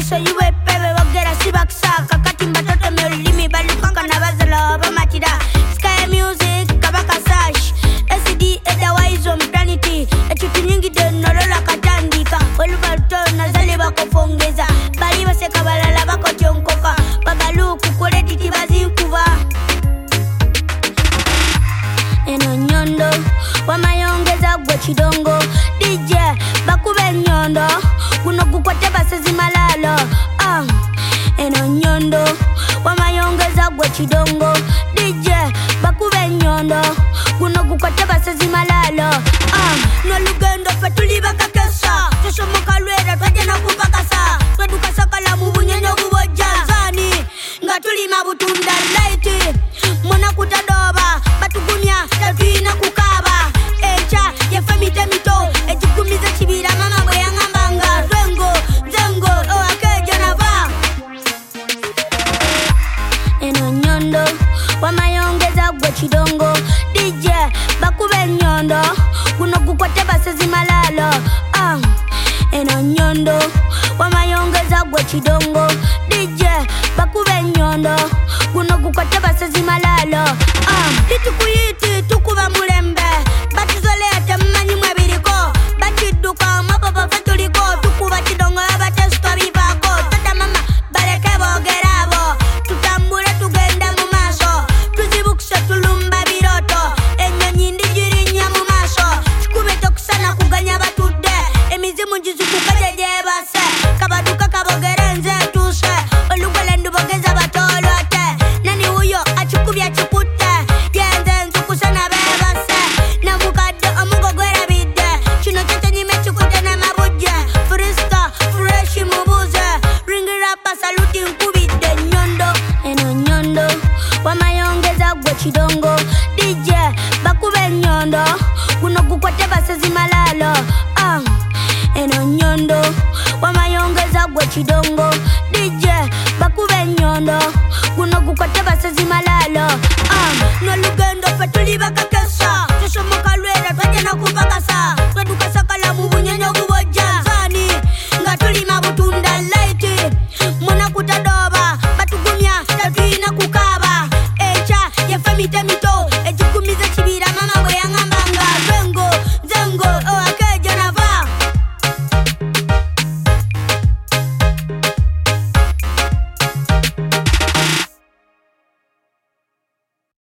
so you wait, baby, we'll get a sibak sack. A cutting but not a limi, but look on Canavazala, Bamatida. Sky music, Kabaka Sash. SCD, otherwise on planety. A chipping den, Norola Katandika. Olubato, Nazaliba Kofongeza. Baliba Sekabala, Labako Jonkoka. Babalu, Kukureti, Tibazinkuva. Eno nyondo, wamayongeza gwe chidongo. DJ, bakube nyondo. Kuno kukwate basezi malalo. Eno nyondo, wamayongeza gwe chidongo. DJ, bakube nyondo. Kuno kukwate basezi malalo. No lugendo fetuli bakakesa. Tesho mokalwera twajena kupakasa. Tweduka sakala mubunye nyoguboja. Zani, ngatuli mabutunda laiti. Mwana kutadoba, batugunya, tatuina kukaba. Echa, yefamite mito, ejikumiza chibira mama bwe yangambanga. Zengo, akeja na ba. Eno nyondo, wamayongeza gwe chidongo. DJ, bakube nyondo, kuno kukwate basezi malalo. Eno nyondo, wamayongeza gwe chidongo. DJ, bakube nyondo, kuno kukwate basezi malalo. Litukuyiti tukuba mulembe, batuzolea temanyi mwebiriko. Batiduka mapapa fetuliko, tukuba chidongo abatesto bibako. Tata mama baleke bogerabo, tutambule tugenda mu maso. Tuzibukse tulumba biroto, enyonyi ndijirinya mu maso. Chikube tokusana kuganya batudde, emizimu njizuku kajeje base. Kabaduka kabogere nze tuse, olugwele ndubogeza batolote. Nani huyo achikubya chikutte, yenze nzukusana bebase. Namukadde omugogwera bidde, kino kyete nyime chikutte ne mabujje. Frista, freshi mubuze, ringirapa saluti nkubidde nyondo. Eno nyondo, wamayongeza gwe chidongo. DJ, bakube nyondo, kuno kukwate basezi malalo. Eno nyondo, wamayongeza gwe chidongo. DJ, bakube nyondo, kuno kukwate basezi malalo. No luge